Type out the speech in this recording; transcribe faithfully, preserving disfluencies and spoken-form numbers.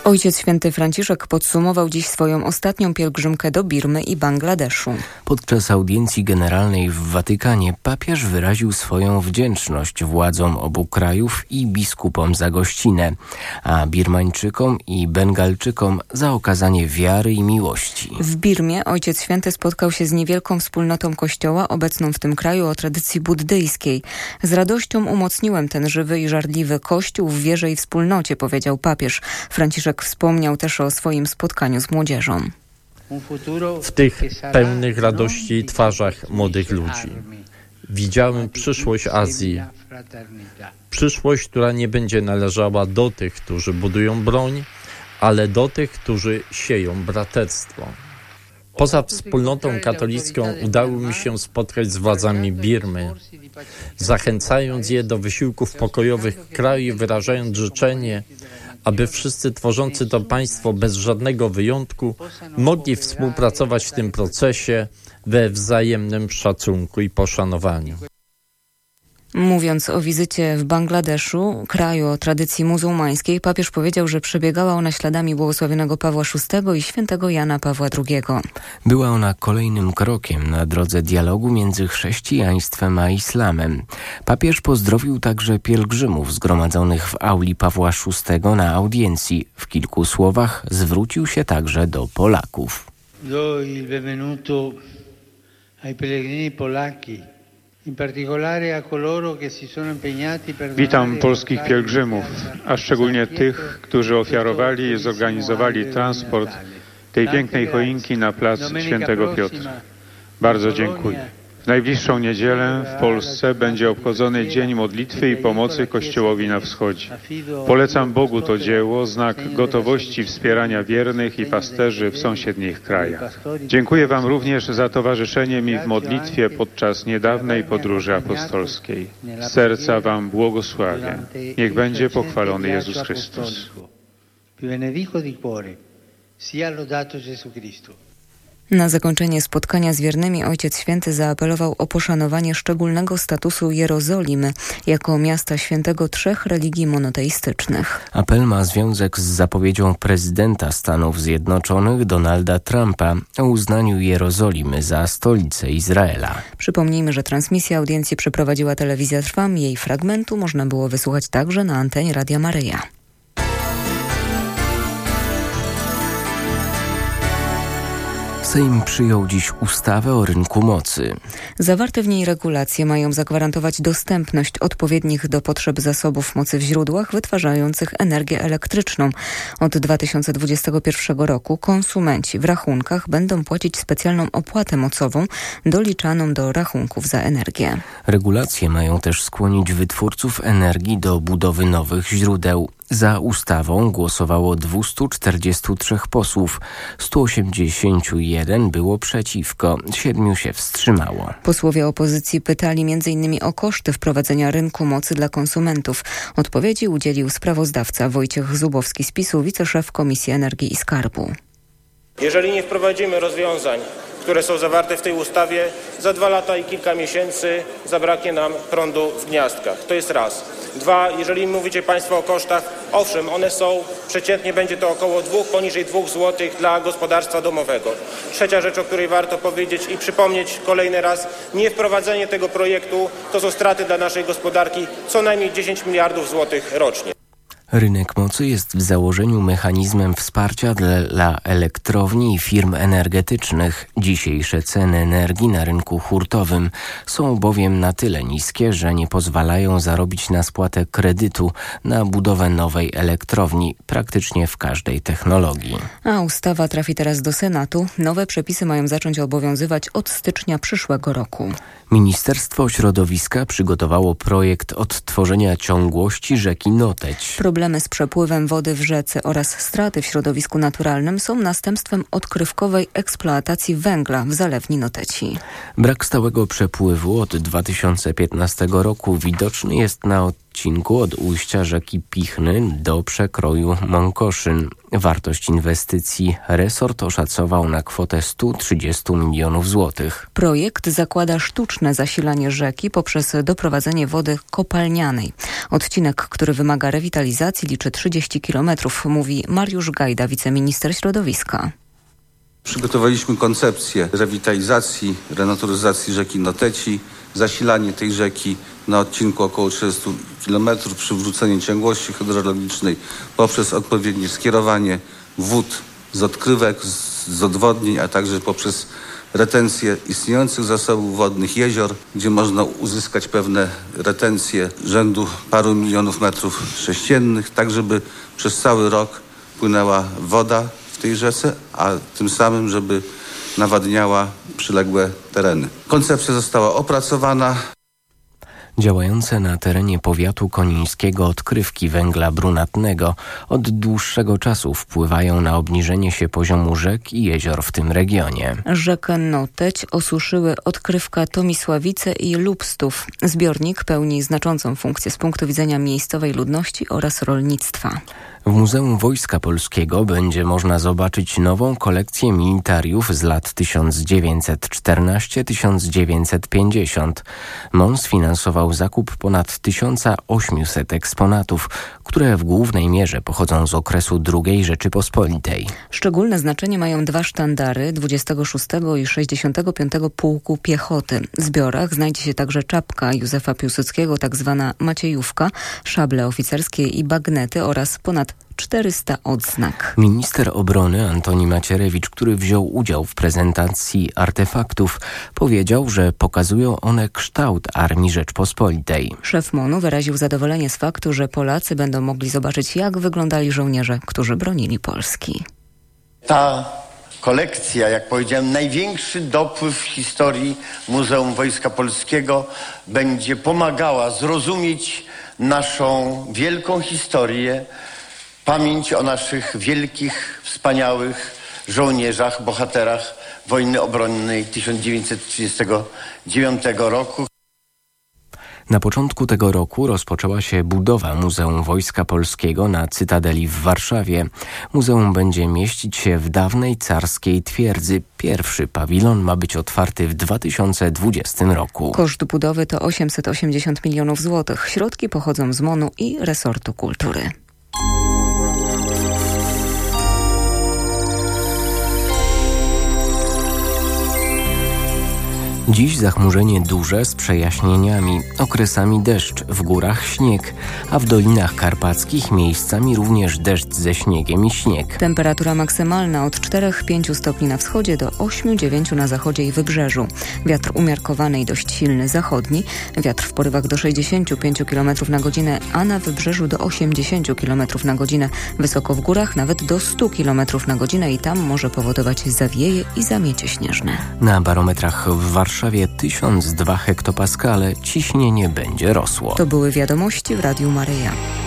Ojciec Święty Franciszek podsumował dziś swoją ostatnią pielgrzymkę do Birmy i Bangladeszu. Podczas audiencji generalnej w Watykanie papież wyraził swoją wdzięczność władzom obu krajów i biskupom za gościnę, a Birmańczykom i Bengalczykom za okazanie wiary i miłości. W Birmie Ojciec Święty spotkał się z niewielką wspólnotą kościoła obecną w tym kraju o tradycji buddyjskiej. Z radością umocniłem ten żywy i żarliwy kościół w wierze i wspólnocie, powiedział papież. Franciszek wspomniał też o swoim spotkaniu z młodzieżą. W tych pełnych radości twarzach młodych ludzi widziałem przyszłość Azji. Przyszłość, która nie będzie należała do tych, którzy budują broń, ale do tych, którzy sieją braterstwo. Poza wspólnotą katolicką udało mi się spotkać z władzami Birmy, zachęcając je do wysiłków pokojowych w kraju i wyrażając życzenie, aby wszyscy tworzący to państwo bez żadnego wyjątku mogli współpracować w tym procesie we wzajemnym szacunku i poszanowaniu. Mówiąc o wizycie w Bangladeszu, kraju o tradycji muzułmańskiej, papież powiedział, że przebiegała ona śladami błogosławionego Pawła szóstego i świętego Jana Pawła drugiego. Była ona kolejnym krokiem na drodze dialogu między chrześcijaństwem a islamem. Papież pozdrowił także pielgrzymów zgromadzonych w auli Pawła szóstego na audiencji. W kilku słowach zwrócił się także do Polaków. Do il benvenuto ai pellegrini polacchi. Witam polskich pielgrzymów, a szczególnie tych, którzy ofiarowali i zorganizowali transport tej pięknej choinki na plac Świętego Piotra. Bardzo dziękuję. W najbliższą niedzielę w Polsce będzie obchodzony Dzień Modlitwy i Pomocy Kościołowi na Wschodzie. Polecam Bogu to dzieło, znak gotowości wspierania wiernych i pasterzy w sąsiednich krajach. Dziękuję Wam również za towarzyszenie mi w modlitwie podczas niedawnej podróży apostolskiej. Z serca Wam błogosławię. Niech będzie pochwalony Jezus Chrystus. Na zakończenie spotkania z wiernymi Ojciec Święty zaapelował o poszanowanie szczególnego statusu Jerozolimy jako miasta świętego trzech religii monoteistycznych. Apel ma związek z zapowiedzią prezydenta Stanów Zjednoczonych Donalda Trumpa o uznaniu Jerozolimy za stolicę Izraela. Przypomnijmy, że transmisję audiencji przeprowadziła Telewizja Trwam. Jej fragmentu można było wysłuchać także na antenie Radia Maryja. Sejm przyjął dziś ustawę o rynku mocy. Zawarte w niej regulacje mają zagwarantować dostępność odpowiednich do potrzeb zasobów mocy w źródłach wytwarzających energię elektryczną. Od dwa tysiące dwudziestego pierwszego roku konsumenci w rachunkach będą płacić specjalną opłatę mocową doliczaną do rachunków za energię. Regulacje mają też skłonić wytwórców energii do budowy nowych źródeł. Za ustawą głosowało dwieście czterdzieści trzy posłów, sto osiemdziesiąt jeden było przeciwko, siedmiu się wstrzymało. Posłowie opozycji pytali między innymi o koszty wprowadzenia rynku mocy dla konsumentów. Odpowiedzi udzielił sprawozdawca Wojciech Zubowski z PiS-u, wiceszef Komisji Energii i Skarbu. Jeżeli nie wprowadzimy rozwiązań, które są zawarte w tej ustawie, za dwa lata i kilka miesięcy zabraknie nam prądu w gniazdkach. To jest raz. Dwa, jeżeli mówicie Państwo o kosztach, owszem, one są, przeciętnie będzie to około dwóch, poniżej dwóch złotych dla gospodarstwa domowego. Trzecia rzecz, o której warto powiedzieć i przypomnieć kolejny raz, niewprowadzenie tego projektu to są straty dla naszej gospodarki co najmniej dziesięć miliardów złotych rocznie. Rynek mocy jest w założeniu mechanizmem wsparcia dla elektrowni i firm energetycznych. Dzisiejsze ceny energii na rynku hurtowym są bowiem na tyle niskie, że nie pozwalają zarobić na spłatę kredytu na budowę nowej elektrowni praktycznie w każdej technologii. A ustawa trafi teraz do Senatu. Nowe przepisy mają zacząć obowiązywać od stycznia przyszłego roku. Ministerstwo Środowiska przygotowało projekt odtworzenia ciągłości rzeki Noteć. Problemy z przepływem wody w rzece oraz straty w środowisku naturalnym są następstwem odkrywkowej eksploatacji węgla w zalewni Noteci. Brak stałego przepływu od dwa tysiące piętnastego roku widoczny jest na odcinku od ujścia rzeki Pichny do przekroju Mąkoszyn. Wartość inwestycji resort oszacował na kwotę sto trzydzieści milionów złotych. Projekt zakłada sztuczne zasilanie rzeki poprzez doprowadzenie wody kopalnianej. Odcinek, który wymaga rewitalizacji, liczy trzydzieści kilometrów, mówi Mariusz Gajda, wiceminister środowiska. Przygotowaliśmy koncepcję rewitalizacji, renaturyzacji rzeki Noteci, zasilanie tej rzeki na odcinku około trzydzieści kilometrów, przywrócenie ciągłości hydrologicznej poprzez odpowiednie skierowanie wód z odkrywek, z odwodnień, a także poprzez retencję istniejących zasobów wodnych jezior, gdzie można uzyskać pewne retencje rzędu paru milionów metrów sześciennych, tak żeby przez cały rok płynęła woda w tej rzece, a tym samym, żeby nawadniała przyległe tereny. Koncepcja została opracowana. Działające na terenie powiatu konińskiego odkrywki węgla brunatnego od dłuższego czasu wpływają na obniżenie się poziomu rzek i jezior w tym regionie. Rzekę Noteć osuszyły odkrywka Tomisławice i Lubstów. Zbiornik pełni znaczącą funkcję z punktu widzenia miejscowej ludności oraz rolnictwa. W Muzeum Wojska Polskiego będzie można zobaczyć nową kolekcję militariów z lat tysiąc dziewięćset czternasty do tysiąc dziewięćset pięćdziesiątego. M O N sfinansował zakup ponad tysiąc osiemset eksponatów, które w głównej mierze pochodzą z okresu drugiej Rzeczypospolitej. Szczególne znaczenie mają dwa sztandary dwudziestego szóstego i sześćdziesiątego piątego Pułku Piechoty. W zbiorach znajdzie się także czapka Józefa Piłsudskiego, tak zwana Maciejówka, szable oficerskie i bagnety oraz ponad czterysta odznak. Minister obrony Antoni Macierewicz, który wziął udział w prezentacji artefaktów, powiedział, że pokazują one kształt Armii Rzeczpospolitej. Szef M O N-u wyraził zadowolenie z faktu, że Polacy będą mogli zobaczyć, jak wyglądali żołnierze, którzy bronili Polski. Ta kolekcja, jak powiedziałem, największy dopływ w historii Muzeum Wojska Polskiego, będzie pomagała zrozumieć naszą wielką historię, pamięć o naszych wielkich, wspaniałych żołnierzach, bohaterach wojny obronnej tysiąc dziewięćset trzydziestego dziewiątego roku. Na początku tego roku rozpoczęła się budowa Muzeum Wojska Polskiego na Cytadeli w Warszawie. Muzeum będzie mieścić się w dawnej carskiej twierdzy. Pierwszy pawilon ma być otwarty w dwa tysiące dwudziestym roku. Koszt budowy to osiemset osiemdziesiąt milionów złotych. Środki pochodzą z M O N-u i resortu kultury. Dziś zachmurzenie duże z przejaśnieniami, okresami deszcz, w górach śnieg, a w dolinach karpackich miejscami również deszcz ze śniegiem i śnieg. Temperatura maksymalna od czterech do pięciu stopni na wschodzie do ośmiu do dziewięciu na zachodzie i wybrzeżu. Wiatr umiarkowany i dość silny zachodni, wiatr w porywach do sześćdziesięciu pięciu kilometrów na godzinę, a na wybrzeżu do osiemdziesięciu kilometrów na godzinę. Wysoko w górach nawet do stu kilometrów na godzinę i tam może powodować zawieje i zamiecie śnieżne. Na barometrach w Warszawie W Warszawie tysiąc dwa hektopaskale, ciśnienie będzie rosło. To były wiadomości w Radiu Maryja.